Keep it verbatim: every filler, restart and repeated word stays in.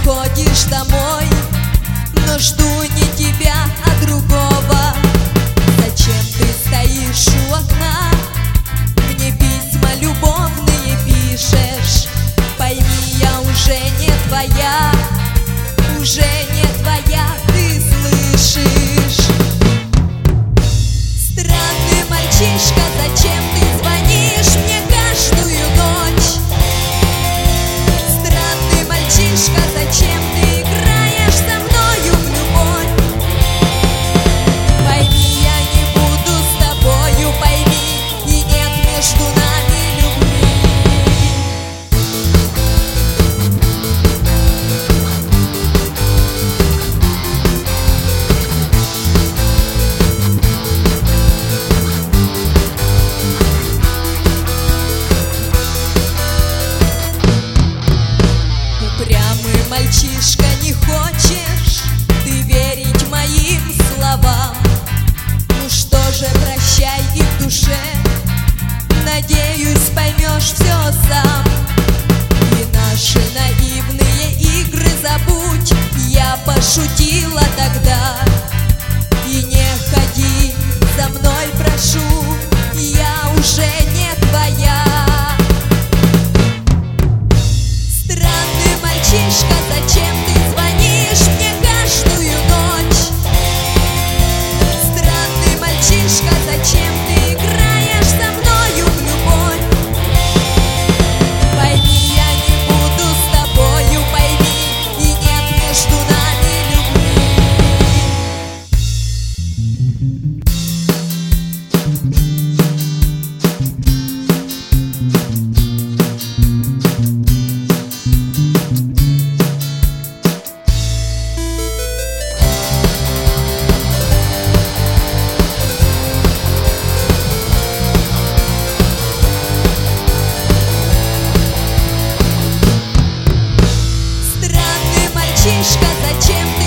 приходишь домой, но жду не тебя, а другого. Зачем ты стоишь у окна, мне письма любовные пишешь? Пойми, я уже не твоя, уже не твоя, ты слышишь? Странный мальчишка, зачем ты звонишь мне каждую ночь? Странный мальчишка, зачем ты играешь со мною в любовь? Пойми, я не буду с тобою, пойми, и нет между нами любви. Упрямый мальчишка, не хочешь ты верить моим словам? Ну что же, прощай и в душе, надеюсь, поймешь все сам. И наши наивные игры забудь, я пошутила тогда. И не ходи за мной, прошу, я уже не твоя. Странный мальчишка, зачем ты звонишь мне каждую ночь? Странный мальчишка, зачем ты играешь со мною в любовь? Пойми, я не буду с тобою, пойми, и нет между нами любви. Странный мальчишка, зачем